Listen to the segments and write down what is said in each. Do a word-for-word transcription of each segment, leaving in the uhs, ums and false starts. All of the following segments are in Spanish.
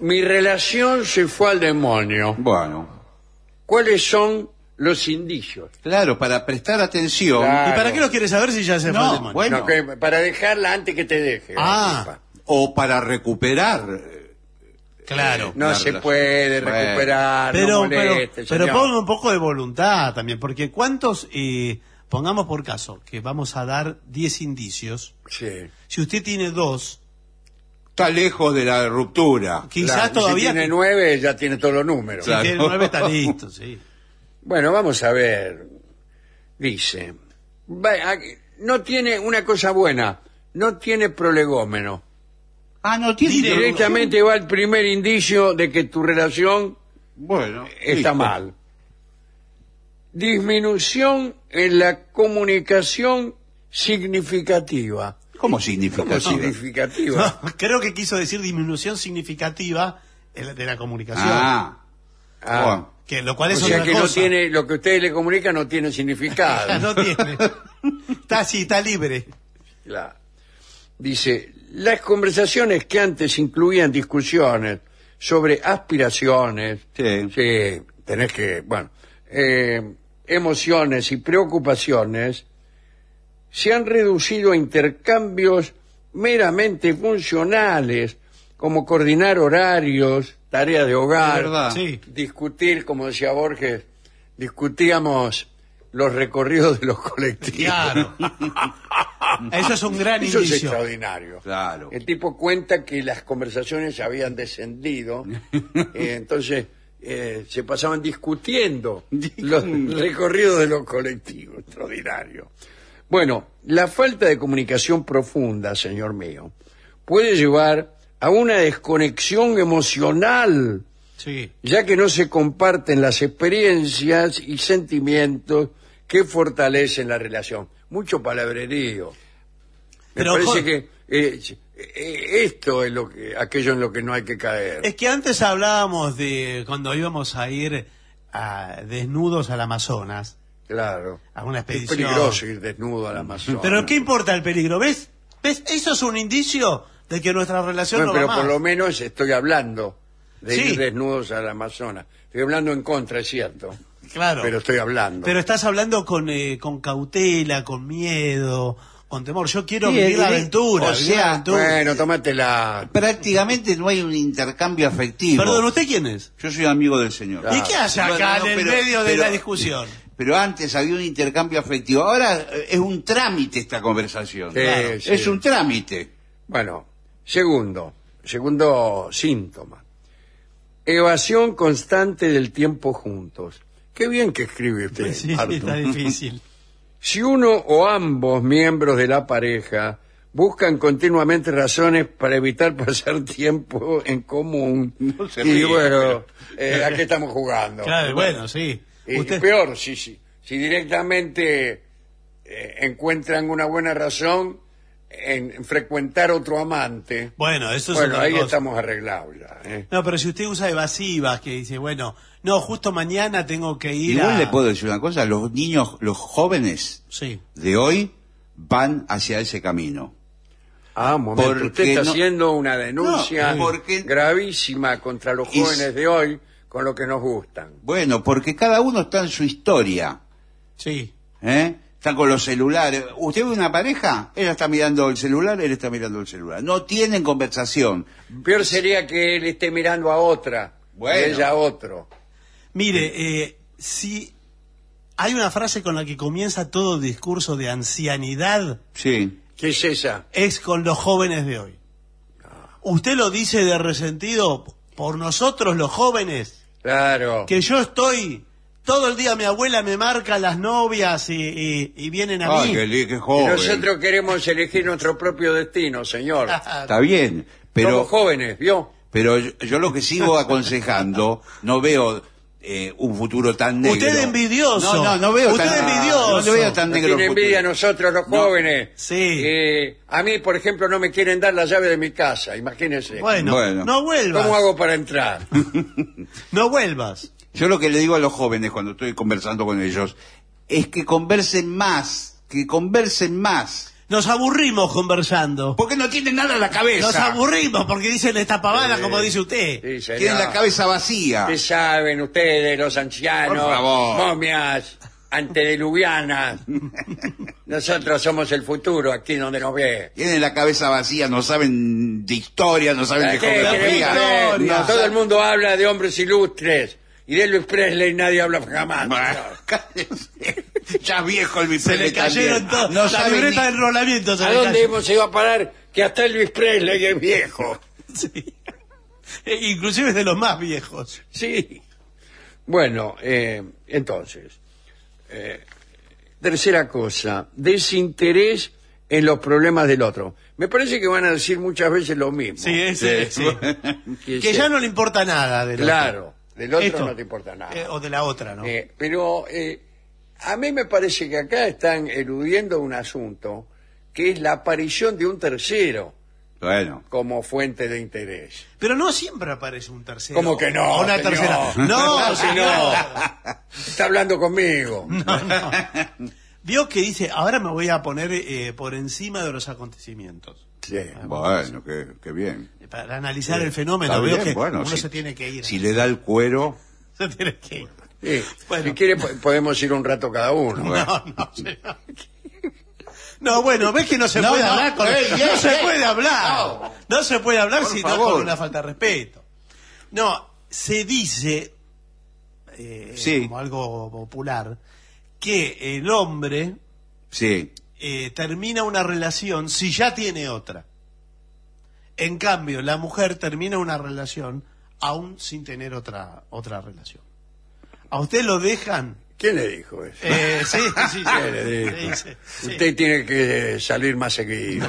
Mi relación se fue al demonio. Bueno, ¿Cuáles son los indicios? claro, para prestar atención. Claro. ¿Y para qué lo quieres saber si ya se No, fue el demonio? bueno. No, que para dejarla antes que te deje. Ah. Tipa. O para recuperar. Claro. No La se relación. puede Bueno. recuperar, Pero, no moleste, pero, pero señor. ponga un poco de voluntad también, porque ¿cuántos, eh, pongamos por caso, que vamos a dar diez indicios? Sí. Si usted tiene dos, Está lejos de la ruptura. quizás Claro, todavía... Si tiene nueve, ya tiene todos los números. Si Claro. tiene nueve está listo, sí. Bueno, vamos a ver. Dice, va- aquí- no tiene una cosa buena, no tiene prolegómeno. Ah, no tiene. Directo. Directamente va el primer indicio de que tu relación Bueno, está listo. mal. Disminución en la comunicación significativa. ¿Cómo ¿Cómo significa? significativa? No, creo que quiso decir disminución significativa en la- de la comunicación. Ah, Ah. bueno. Que, lo cual O es sea otra que no cosa. tiene, lo que ustedes le comunican no tiene significado. No tiene. Está así, está libre. Claro. Dice, las conversaciones que antes incluían discusiones sobre aspiraciones, Sí. sí, tenés que, bueno, eh, emociones y preocupaciones, se han reducido a intercambios meramente funcionales, como coordinar horarios, tareas de hogar, Es verdad. Sí. discutir, como decía Borges, discutíamos los recorridos de los colectivos. Claro. Eso es un gran Eso es indicio. extraordinario. Claro. El tipo cuenta que las conversaciones habían descendido, eh, entonces eh, se pasaban discutiendo los recorridos de los colectivos. Extraordinario. Bueno, la falta de comunicación profunda, señor mío, puede llevar a una desconexión emocional, Sí. ya que no se comparten las experiencias y sentimientos que fortalecen la relación. Mucho palabrerío. Me Pero, parece Jorge- que eh, eh, esto es lo que, aquello en lo que no hay que caer. Es que antes hablábamos de cuando íbamos a ir a, desnudos al Amazonas, Claro. a una Es expedición. peligroso ir desnudo al Amazonas. Pero ¿qué importa el peligro? ¿Ves? ¿Ves? Eso es un indicio de que nuestra relación Bueno, no pero va por más. lo menos estoy hablando de Sí. ir desnudos al Amazonas. Estoy hablando en contra, es cierto. Claro. Pero estoy hablando. Pero estás hablando con, eh, con cautela, con miedo, con temor. Yo quiero Sí, vivir la y- aventura. o vivir sea, la aventura. Bueno, tómatela. Prácticamente no hay un intercambio afectivo. Perdón, ¿usted quién es? Yo soy amigo del señor. Claro. ¿Y qué hace acá Bueno, no, en el pero- medio de pero- la discusión? Pero antes había un intercambio afectivo. Ahora eh, es un trámite esta conversación. Sí, Claro. sí. Es un trámite. Bueno, segundo, segundo síntoma. Evasión constante del tiempo juntos. Qué bien que escribe usted, Sí, Artur. está difícil. Si uno o ambos miembros de la pareja buscan continuamente razones para evitar pasar tiempo en común, No se y ríe, bueno, eh, ¿a qué estamos jugando? Claro, bueno, sí. Y Usted- peor, si, si, si directamente eh, encuentran una buena razón en, en frecuentar otro amante, Bueno, eso es bueno, otra ahí cosa. estamos arreglados ya. ¿eh? No, pero si usted usa evasivas, que dice, bueno, no, justo mañana tengo que ir Igual a... le puedo decir una cosa. Los niños, los jóvenes Sí. de hoy van hacia ese camino. Ah, un momento, Porque usted está no- haciendo una denuncia No, porque- gravísima contra los Y- jóvenes de hoy con lo que nos gustan. Bueno, porque cada uno está en su historia. Sí. ¿eh? Están con los celulares. ¿Usted ve una pareja? Ella está mirando el celular, él está mirando el celular. No tienen conversación. Peor sería que él esté mirando a otra Bueno. y ella a otro. Mire, eh, si hay una frase con la que comienza todo discurso de ancianidad, Sí. ¿Qué es esa? es con los jóvenes de hoy. Usted lo dice de resentido por nosotros los jóvenes, Claro. que yo estoy... Todo el día mi abuela me marca las novias y, y- y vienen a Ay, mí. qué, li- qué Y joven. nosotros queremos elegir nuestro propio destino, señor. Está bien, pero... Somos jóvenes, ¿vio? Pero yo, yo lo que sigo aconsejando, no veo eh, un futuro tan negro. Usted es envidioso. No, no, no veo Usted tan es envidioso. No le veo tan Nos negro. tiene el futuro. envidia a nosotros los No, jóvenes. sí. Eh, a mí, por ejemplo, no me quieren dar la llave de mi casa, imagínense. Bueno, Bueno. no vuelvas. ¿Cómo hago para entrar? No vuelvas. Yo lo que le digo a los jóvenes cuando estoy conversando con ellos es que conversen más, que conversen más. Nos aburrimos conversando. Porque no tienen nada en la cabeza. Nos aburrimos porque dicen esta pavada, Sí, como dice usted. Sí, señor. Tienen la cabeza vacía. Ustedes saben, ustedes, los ancianos, Por favor. momias, antediluvianas. Nosotros somos el futuro, aquí donde nos ve. Tienen la cabeza vacía, no saben de historia, no saben de ¿Qué querés geografía. saber? historia. Todo el mundo habla de hombres ilustres. Y de Elvis Presley nadie habla jamás. Bueno, cállese. Ya viejo el Se le cayeron todos. No la saben libreta ni- de enrolamiento se ¿A le dónde cayó. hemos ido a parar? Que hasta Elvis Presley es viejo. Sí. Eh, Inclusive es de los más viejos. Sí. Bueno, eh, entonces, eh, tercera cosa, desinterés en los problemas del otro. Me parece que van a decir muchas veces lo mismo. Sí, ese, sí. Que Que se- ya no le importa nada del Claro, otro. del otro Esto, no te importa nada. eh, o de la otra, ¿no? Eh, pero eh, a mí me parece que acá están eludiendo un asunto que es la aparición de un tercero Bueno. como fuente de interés. Pero no siempre aparece un tercero. ¿Cómo que no, O una señor? tercera. No, Claro que señor. no. Está hablando conmigo. No, no. Vio que dice, ahora me voy a poner eh, por encima de los acontecimientos. Sí. Bueno, qué, qué bien. Para analizar el fenómeno, Está veo bien, que bueno, uno si- se tiene que ir. Si le da el cuero. Se tiene que ir. Sí. Bueno. Si quiere po- podemos ir un rato cada uno. No, no, señor. No, bueno, ves que no se No, puede no, hablar con ey, no ey, se ey. puede hablar. No. No se puede hablar Por si no favor. con una falta de respeto. No, se dice eh, Sí. como algo popular que el hombre Sí. eh, termina una relación si ya tiene otra. En cambio, la mujer termina una relación aún sin tener otra otra relación. ¿A usted lo dejan? ¿Quién le dijo eso? Eh, sí, sí, sí. ¿Quién le dijo? Sí, sí, sí. Usted tiene que salir más seguido.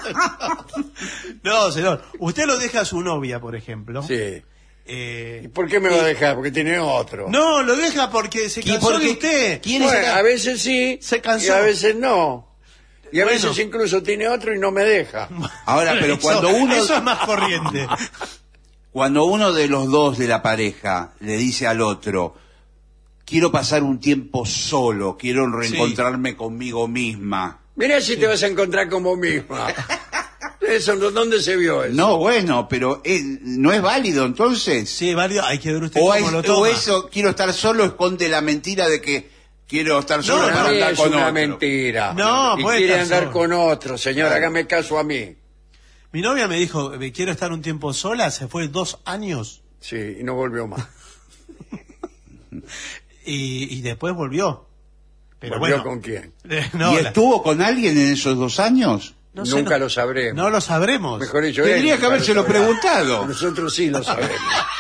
No, señor. Usted lo deja a su novia, por ejemplo. Sí. Eh, ¿Y por qué me va a dejar? Porque tiene otro. No, lo deja porque se ¿Y cansó por de qué? usted. ¿Quién Bueno, es el- a veces sí Se cansó. y a veces no. Y a Bueno. veces incluso tiene otro y no me deja. Ahora, pero Eso- cuando uno, Eso es más corriente. cuando uno de los dos de la pareja le dice al otro, quiero pasar un tiempo solo, quiero reencontrarme conmigo misma. Mirá si te vas a encontrar como misma. Eso, ¿dónde se vio eso? No, bueno, pero eh, ¿no es válido entonces? Sí, varios, hay que ver usted O, cómo es- lo o toma. eso, quiero estar solo, esconde la mentira de que quiero estar solo No, Para para mí andar es con una otro. mentira. No, y puede quiere estar andar solo. con otro, señor, hágame caso a mí. Mi novia me dijo, "Eh, quiero estar un tiempo sola", se fue dos años Sí, y no volvió más. y, y después volvió. Pero ¿Volvió bueno, con quién? eh, no, ¿Y la- estuvo con alguien en esos dos años? no sé, Nunca no- lo sabremos. No lo sabremos. Mejor dicho, Tendría él que nunca habérselo sabrá. preguntado. Nosotros sí lo sabemos.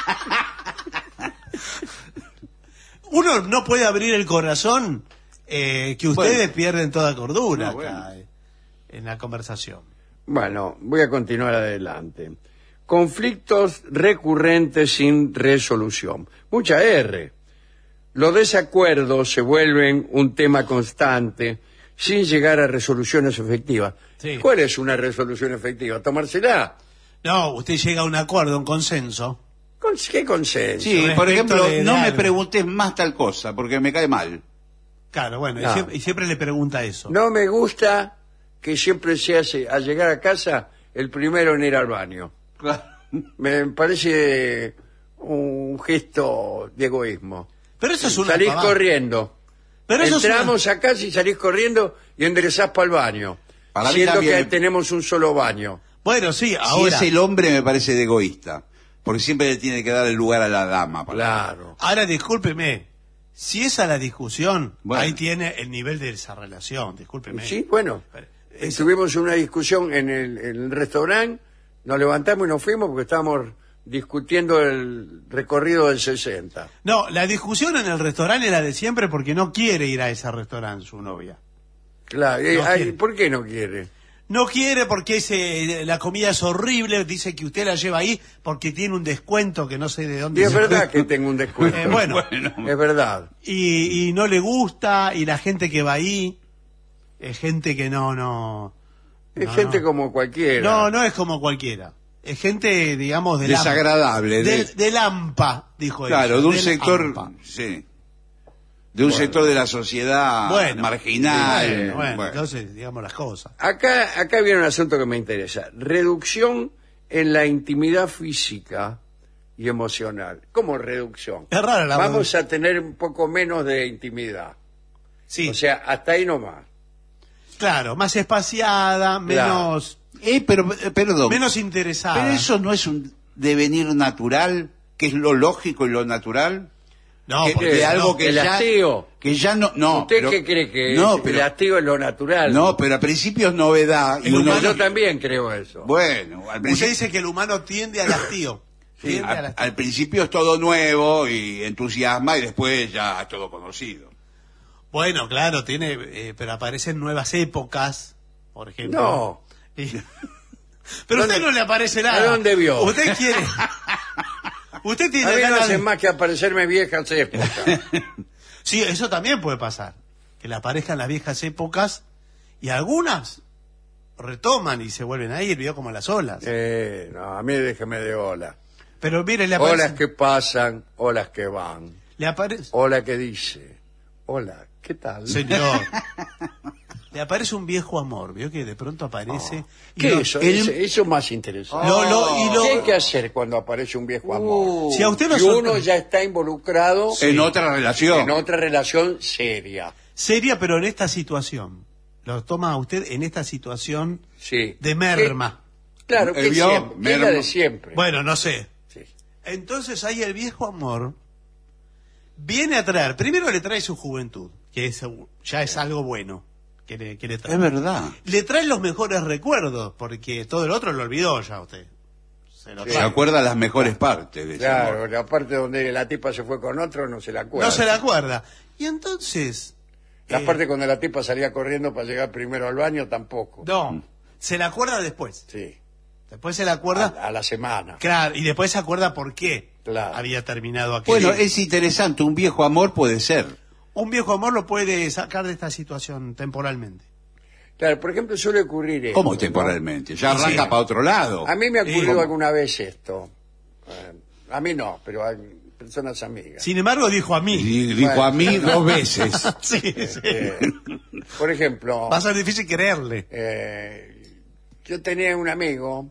Uno no puede abrir el corazón eh, que ustedes Bueno. pierden toda cordura No, bueno. acá, eh, en la conversación. Bueno, voy a continuar adelante. Conflictos recurrentes sin resolución. Mucha R. Los desacuerdos se vuelven un tema constante sin llegar a resoluciones efectivas. Sí. ¿Cuál es una resolución efectiva? ¿Tomársela? No, usted llega a un acuerdo, un consenso. ¿Con qué consenso? Sí, por respecto ejemplo, de- de no me algo. preguntes más tal cosa, porque me cae mal. Claro, bueno, No. y, siempre, y siempre le pregunta eso. No me gusta que siempre se hace, al llegar a casa, el primero en ir al baño. Me parece un gesto de egoísmo. Pero eso es una Salís pavada. corriendo. Pero eso es Entramos a casa y salís corriendo y enderezás para el baño. Para mí siendo también. que tenemos un solo baño. Bueno, sí, ahora, Si es el hombre, me parece de egoísta. Porque siempre le tiene que dar el lugar a la dama. para- Claro. ahora discúlpeme. Si esa es la discusión, Bueno. ahí tiene el nivel de esa relación, discúlpeme. Sí, bueno. Eso- Tuvimos una discusión en el, en el restaurante, nos levantamos y nos fuimos porque estábamos discutiendo el recorrido del sesenta. No, la discusión en el restaurante es la de siempre porque no quiere ir a ese restaurante su novia. Claro. y- No ay, quiere. ¿por qué no quiere? No quiere porque ese, la comida es horrible, dice que usted la lleva ahí porque tiene un descuento que no sé de Y dónde es se- verdad que tengo un descuento. Eh, bueno. Es verdad. y, y no le gusta, y la gente que va ahí es gente que no, no... Es no, gente no. como cualquiera. No, no es como cualquiera. Es gente, digamos, de Desagradable. De, de- de Lampa, dijo claro, ella, de un del sector... AMPA. Sí. De un Bueno. sector de la sociedad Bueno, marginal. Bueno, bueno, Bueno. entonces, digamos las cosas. Acá, acá viene un asunto que me interesa. Reducción en la intimidad física y emocional. ¿Cómo reducción? Es rara la Vamos reducción. a tener un poco menos de intimidad. Sí, O sea, hasta ahí nomás. claro, más espaciada, menos, Eh, pero, eh, perdón. menos interesada. Pero eso no es un devenir natural, que es lo lógico y lo natural. no, que- porque de no, algo que el ya, hastío. que ya no, no. ¿Usted pero- qué cree que no, es? pero, el hastío es lo natural? no, pero al principio es novedad. Y El uno, humano- Yo también creo eso. bueno, al Usted principio, dice que el humano tiende al hastío. sí, Tiende al al, hastío. al principio es todo nuevo y entusiasma y después ya es todo conocido. Bueno, claro, tiene, eh, pero aparecen nuevas épocas, por ejemplo. No. Y- pero a usted ¿Dónde- no le aparece nada. ¿A dónde vio? Usted quiere. Usted A tiene mí no ganas hace de- más que aparecerme viejas épocas. Sí, eso también puede pasar. Que le aparezcan las viejas épocas y algunas retoman y se vuelven a ir, vio como las olas. Eh, no, a mí déjeme de ola. Pero mire, le aparece. Olas que pasan, olas que van. Le aparece. Ola que dice, hola, ¿qué tal? Señor. Le aparece un viejo amor, vio que de pronto aparece. y ¿Qué lo- es eso? el- Eso- Eso es más interesante. Lo- lo- y lo- ¿Qué hay que hacer cuando aparece un viejo amor? Si a usted lo Y uno sorprende- ya está involucrado En otra relación. en otra relación seria. Seria, pero en esta situación. Lo toma usted en esta situación Sí. de merma. ¿Qué- Claro, Eh, que vio, siempre, que es la merma. de siempre. Bueno, no sé. Sí. Entonces ahí el viejo amor viene a traer, primero le trae su juventud, que es, ya es algo bueno que le, que le trae. Es verdad. Le trae los mejores recuerdos, porque todo el otro lo olvidó ya usted. Se lo Sí. Se trae. acuerda las mejores partes de ese Claro, amor. la parte donde la tipa se fue con otro no se la acuerda. No se la acuerda. Y entonces... La eh, parte cuando la tipa salía corriendo para llegar primero al baño tampoco. No, se la acuerda después. Sí. Después se la acuerda... A, a la semana. Claro, y después se acuerda por qué Claro. había terminado aquello. Bueno, es interesante, un viejo amor puede ser. Un viejo amor lo puede sacar de esta situación temporalmente. Claro, por ejemplo, suele ocurrir esto. ¿Cómo ¿no? temporalmente? Ya Sí. arranca para otro lado. A mí me ha Sí. ocurrido ¿Cómo? alguna vez esto. Eh, a mí no, pero a personas amigas. Sin embargo, dijo a mí. Y dijo a mí dos veces. Sí, sí. Eh, por ejemplo, Va a ser difícil creerle. eh, yo tenía un amigo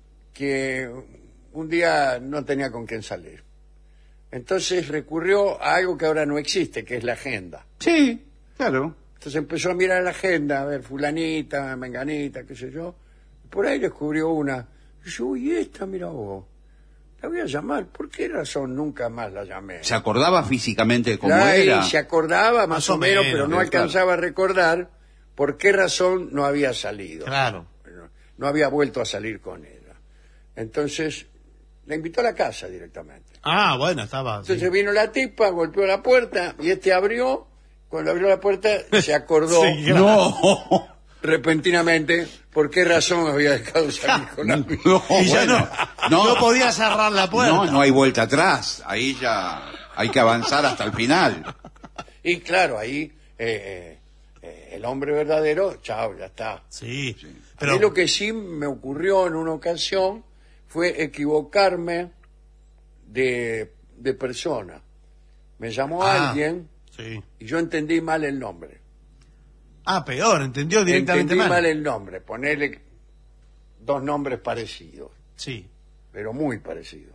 que un día no tenía con quién salir. Entonces recurrió a algo que ahora no existe, que es la agenda. Sí, claro. Entonces empezó a mirar la agenda, a ver, fulanita, menganita, qué sé yo. Por ahí descubrió una. Y yo, uy, esta, mira vos. La voy a llamar. ¿Por qué razón nunca más la llamé? ¿Se acordaba físicamente de cómo La- y era? se acordaba más, Más o o menos, menos, pero no claro. alcanzaba a recordar por qué razón no había salido. Claro. No, no había vuelto a salir con ella. Entonces, la invitó a la casa directamente. Ah, bueno, estaba. sí. Entonces vino la tipa, golpeó la puerta y este abrió. Cuando abrió la puerta se acordó Sí, claro. No, repentinamente por qué razón había dejado salir con la amiga. no, Y ya bueno. no, no, podía cerrar la puerta. No, no hay vuelta atrás. Ahí ya hay que avanzar hasta el final. Y claro, ahí eh, eh, el hombre verdadero, chao, ya está. Sí, A pero mí lo que sí me ocurrió en una ocasión fue equivocarme de, de persona. Me llamó Ah. alguien sí. y yo entendí mal el nombre. Ah, peor, entendió directamente entendí mal. mal el nombre, ponerle dos nombres parecidos, Sí. pero muy parecidos.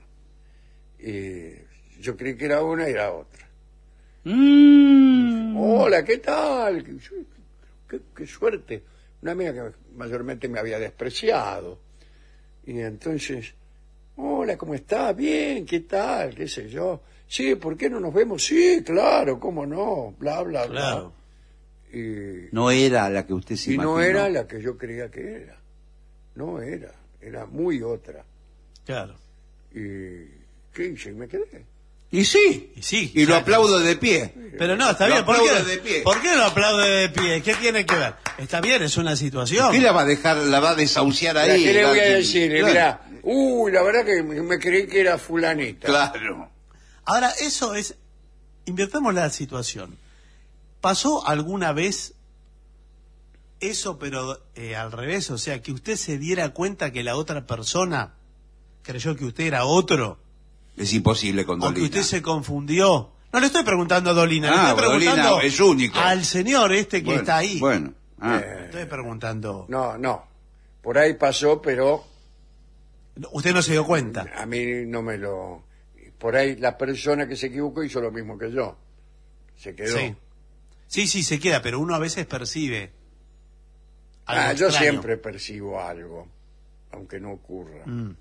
Y yo creí que era una y era otra. Mm. Hola, ¿qué tal? Qué, qué- qué suerte. Una amiga que mayormente me había despreciado. Y entonces, hola, ¿cómo estás? Bien, ¿qué tal? ¿Qué sé yo? Sí, ¿por qué no nos vemos? Sí, claro, ¿cómo no? Bla, bla, bla. Claro. Y, No era la que usted se y no imaginó. era la que yo creía que era. No era, era muy otra. Claro. Y, ¿qué hice? Y me quedé. Y sí. Y sí. Y lo claro. aplaudo de pie. Pero no, está Lo bien. ¿Por aplaudo qué, de pie. ¿Por qué lo aplaude de pie? ¿Qué tiene que ver? Está bien, es una situación. ¿Qué la va a dejar, la va a desahuciar Mira, ahí? ¿qué le voy a La- decir? Claro. Mira, uy, la verdad que me me creí que era fulanita. Claro. Ahora, eso es... Invertamos la situación. ¿Pasó alguna vez eso, pero eh, al revés? O sea, que usted se diera cuenta que la otra persona creyó que usted era otro, Es imposible con o que Dolina. usted se confundió, No le estoy preguntando a Dolina, Ah, le estoy preguntando Dolina es único. al señor este que Bueno, está ahí. Bueno. Ah. Eh, Estoy preguntando. No, no. Por ahí pasó, pero Usted no se dio cuenta. a mí no me lo... Por ahí la persona que se equivocó hizo lo mismo que yo. Se quedó. Sí. Sí, sí, se queda, pero uno a veces percibe algo Ah, yo extraño. siempre percibo algo, aunque no ocurra. Mm.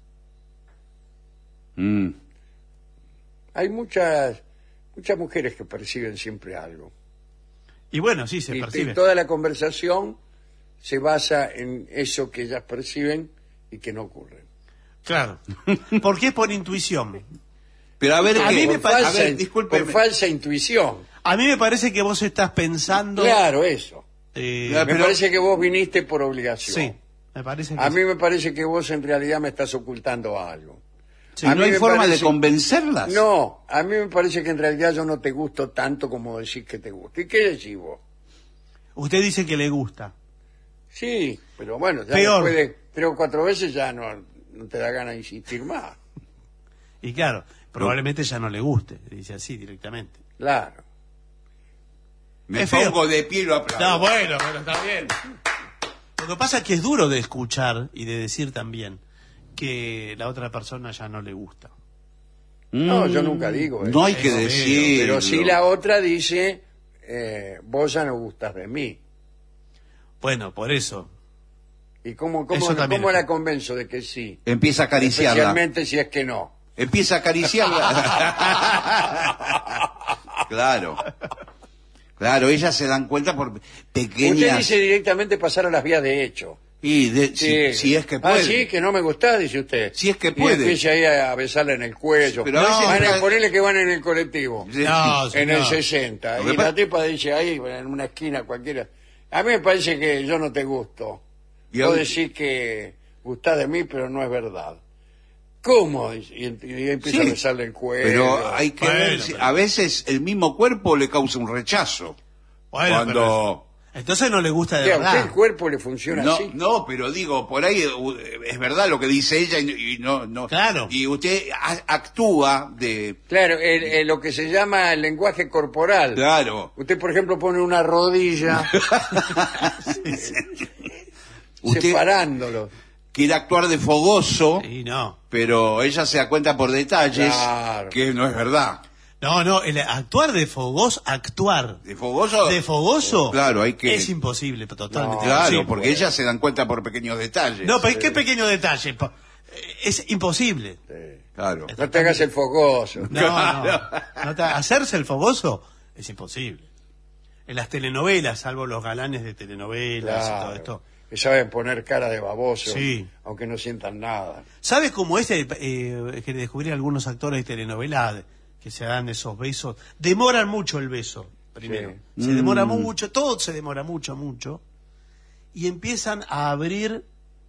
Mm. Hay muchas muchas mujeres que perciben siempre algo. Y bueno, sí, se Y, percibe. y toda la conversación se basa en eso que ellas perciben y que no ocurre. Claro. Porque es por intuición. Pero a ver, A ¿qué? mí me Por parece- A falsa, ver, discúlpeme. por falsa intuición. A mí me parece que vos estás pensando... Claro, eso. eh, Claro, Me pero- parece que vos viniste por obligación. sí, me parece que A sí. mí me parece que vos en realidad me estás ocultando algo. Sí, a ¿No mí hay me forma parece- de convencerlas? No, a mí me parece que en realidad yo no te gusto tanto como decís que te gusto. ¿Y qué decís vos? Usted dice que le gusta. Sí, pero bueno, ya Peor. después de tres o cuatro veces ya no, no te da ganas de insistir más. Y claro, probablemente ya no le guste, dice así directamente. Claro. Me Es feo. pongo de pie y lo aplaudo. No, bueno, pero está bien. Lo que pasa es que es duro de escuchar y de decir también que la otra persona ya no le gusta. No, yo nunca digo eso. No hay que Eso, decirlo. Pero si la otra dice, eh, vos ya no gustas de mí. Bueno, por eso. ¿Y cómo, cómo, Eso también cómo es- la convenzo de que sí? Empieza a acariciarla. Especialmente si es que no. Empieza a acariciarla. Claro. Claro, ellas se dan cuenta por pequeñas... Usted dice directamente pasar a las vías de hecho. Y de- si, Sí. si es que Ah, puede. sí, que no me gusta, dice usted. Si es que Y puede. empieza ahí a besarla en el cuello. Pero a veces- Van a ponerle que van en el colectivo. Sí. No, En señor. el sesenta. Lo Y que la pa- tipa dice ahí, en una esquina cualquiera. A mí me parece que yo no te gusto. Y Vos a- decís que gustás de mí, pero no es verdad. ¿Cómo? Y, y- y empieza Sí. a besarle el cuello. Pero hay que Bueno, ver, si- pero- a veces el mismo cuerpo le causa un rechazo. Bueno, Cuando... pero- entonces no le gusta de ¿Qué, ¿A usted verdad. el cuerpo le funciona No, así? no, pero digo, por ahí uh, es verdad lo que dice ella y, y no, no. Claro. Y usted a- actúa de, Claro, el- el- lo que se llama el lenguaje corporal. claro. Usted, por ejemplo, pone una rodilla Usted separándolo. quiere actuar de fogoso, Y no. pero ella se da cuenta por detalles Claro. que no es verdad. No, no, el actuar de fogoso, actuar De fogoso. de fogoso Claro, hay que. es imposible, totalmente No, Claro, imposible. porque ellas se dan cuenta por pequeños detalles. No, pero qué pequeño detalle. pa- Es imposible. Sí. Claro. No te hagas el fogoso. No, no. No te- hacerse el fogoso es imposible. En las telenovelas, salvo los galanes de telenovelas y todo Claro. esto. Que saben poner cara de baboso, Sí. aunque no sientan nada. ¿Sabes cómo es eh, eh, que descubrí algunos actores de telenovela que se dan esos besos? Demoran mucho el beso, primero. Sí. Se demora Mm. mucho, todo se demora mucho, mucho. Y empiezan a abrir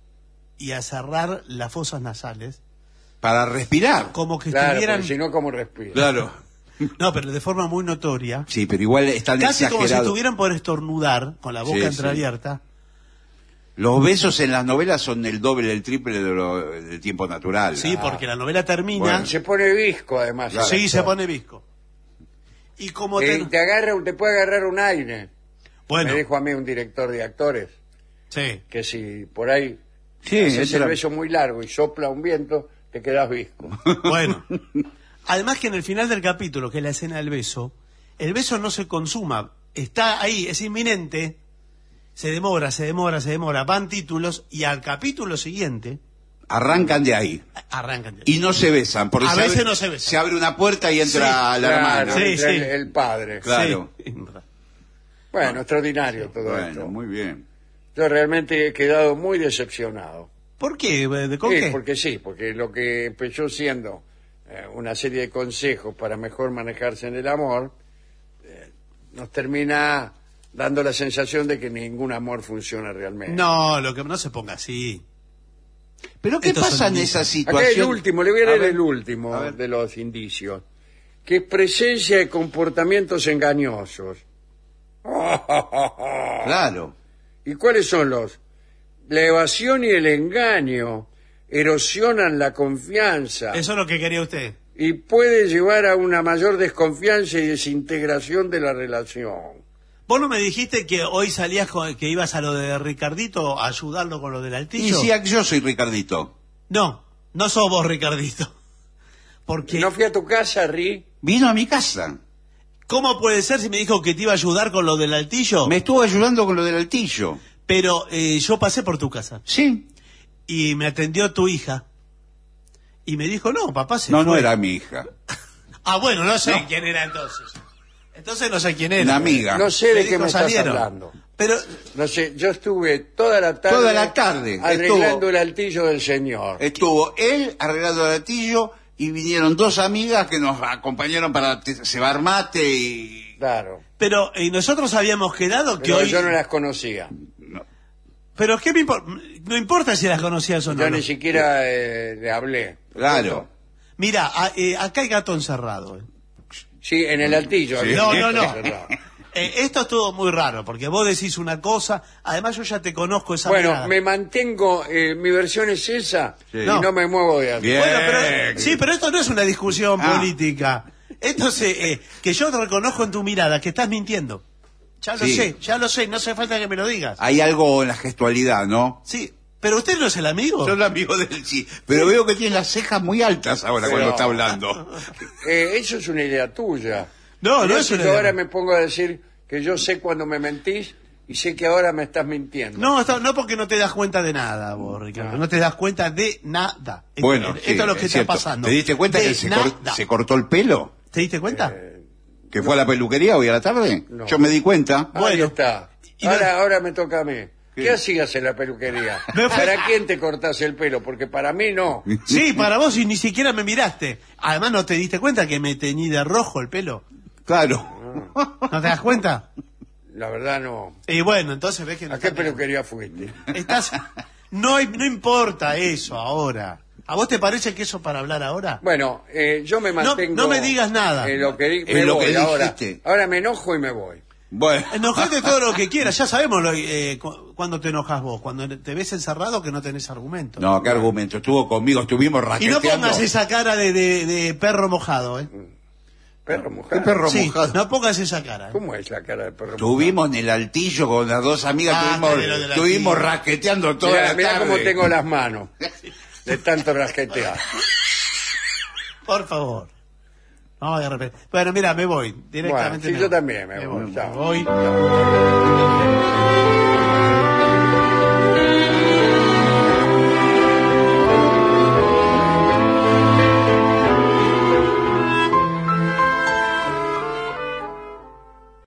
y a cerrar las fosas nasales, Para respirar. como que Claro, estuvieran... porque si no, ¿cómo respira? Claro. No, pero de forma muy notoria. Sí, pero igual están Casi como si exagerados. estuvieran por estornudar, con la boca Sí, sí. entreabierta. Los besos en las novelas son el doble, el triple de lo, del tiempo natural. Sí, Ah. porque la novela termina... Bueno. Y se pone visco, además. Claro. Sí, se pone visco. Y como... Eh, te- te agarra, te puede agarrar un aire. Bueno, Me dijo a mí un director de actores sí. que si por ahí Sí, haces esa el era- beso muy largo y sopla un viento, te quedas visco. Bueno, además que en el final del capítulo, que es la escena del beso, el beso no se consuma, está ahí, es inminente, se demora, se demora, se demora, van títulos y al capítulo siguiente Arrancan de ahí. arrancan. Y no se besan. Porque A se veces abre, no se besan. Se abre una puerta y entra Sí, la Claro, hermana. Sí, entra sí. El, el padre. Claro. Sí. Bueno, extraordinario todo Bueno, esto. muy bien. Yo realmente he quedado muy decepcionado. ¿Por qué? ¿De con Sí, qué? porque sí, porque lo que empezó siendo eh, una serie de consejos para mejor manejarse en el amor, eh, nos termina dando la sensación de que ningún amor funciona realmente. No, lo que no se ponga así. Pero ¿qué Estos pasa son en indicios. esa Acá situación? el último, le voy a A leer ver, el último a ver. de los indicios, que es presencia de comportamientos engañosos. Claro. ¿Y cuáles son los? La evasión y el engaño erosionan la confianza Eso es lo que quería usted. y puede llevar a una mayor desconfianza y desintegración de la relación. ¿Vos no me dijiste que hoy salías con, que ibas a lo de Ricardito a ayudarlo con lo del Y altillo? si yo soy Ricardito. No, no sos vos, Ricardito. Porque, ¿No fui a tu casa, Ri? Vino a mi casa. ¿cómo puede ser si me dijo que te iba a ayudar con lo del altillo? Me estuvo ayudando con lo del altillo. Pero eh, yo pasé por tu casa Sí. y me atendió tu hija y me dijo, no, papá se No, fue. no era mi hija. Ah, bueno, no sé No. quién era entonces. Entonces no sé quién era. Una amiga. No sé Me de dijo, qué me estás salieron. hablando. Pero, No sé, yo estuve toda la tarde... Toda la tarde arreglando estuvo. el altillo del señor. Estuvo él arreglando el altillo y vinieron dos amigas que nos acompañaron para te- cebar mate y... Claro. pero y nosotros habíamos quedado que Pero hoy... yo no las conocía. Pero ¿qué me importa? No importa si las conocías o no. Yo no. ni siquiera eh, le hablé. Claro. Mira, a- eh, acá hay gato encerrado. eh. Sí, en el altillo. Sí. había No, un no, no. cerrado. Eh, esto es todo muy raro, porque vos decís una cosa, además yo ya te conozco esa Bueno, mirada. me mantengo, eh, mi versión es esa Sí. y No. no. me muevo de aquí. Bien. Bueno, pero, sí, pero esto no es una discusión Ah. política. Esto es eh, que yo te reconozco en tu mirada, que estás mintiendo. Ya lo Sí. sé, ya lo sé, no hace falta que me lo digas. Hay algo en la gestualidad, ¿no? Sí, pero usted no es el amigo. Soy el amigo del sí. Pero veo que tiene las cejas muy altas ahora Pero- cuando está hablando. Eh, eso es una idea tuya. No, no Mirá es si una yo idea. ahora me pongo a decir que yo sé cuando me mentís y sé que ahora me estás mintiendo. No, esto- no porque no te das cuenta de nada, vos, Ricardo. No te das cuenta de nada. Bueno, esto sí, es lo que está cierto. pasando. ¿Te diste cuenta De que se, cor- nada. se cortó el pelo? ¿Te diste cuenta? ¿Que fue a la peluquería hoy a la tarde? No. Yo me di cuenta. Ahí Bueno. está. Y no- Ahora, ahora me toca a mí. ¿Qué, ¿Qué? hacías en la peluquería? Me fue- ¿Para quién te cortás el pelo? Porque para mí no. Sí, para vos y ni siquiera me miraste. Además, ¿no te diste cuenta que me teñí de rojo el pelo? Claro. ¿No te das cuenta? La verdad no. Y bueno, entonces ves que no ¿A qué estás- peluquería fuiste? estás... No, hay- no importa eso ahora. ¿A vos te parece que eso para hablar ahora? Bueno, eh, yo me mantengo... no me digas nada. En lo que, di- En me lo voy que ahora. dijiste. Ahora me enojo y me voy. Bueno. Enojate todo lo que quieras, ya sabemos lo, eh, cu- cuando te enojas vos, cuando te ves encerrado que no tenés argumento. No, qué argumento. Estuvo conmigo, estuvimos Y raqueteando. no pongas esa cara de, de- de perro mojado, ¿eh? Perro mojado. ¿Qué perro Sí, mojado? no pongas esa cara. ¿eh? ¿Cómo es la cara de perro Estuvimos en el altillo con las dos amigas, Ah, estuvimos, de lo del estuvimos altillo. raqueteando toda Mirá, la mirá tarde. cómo tengo las manos. De tanto rasquetear. Por favor. No vaya a repetir. Bueno, mira, me voy. Directamente Bueno, sí, me yo voy. también me voy, Me chao. voy.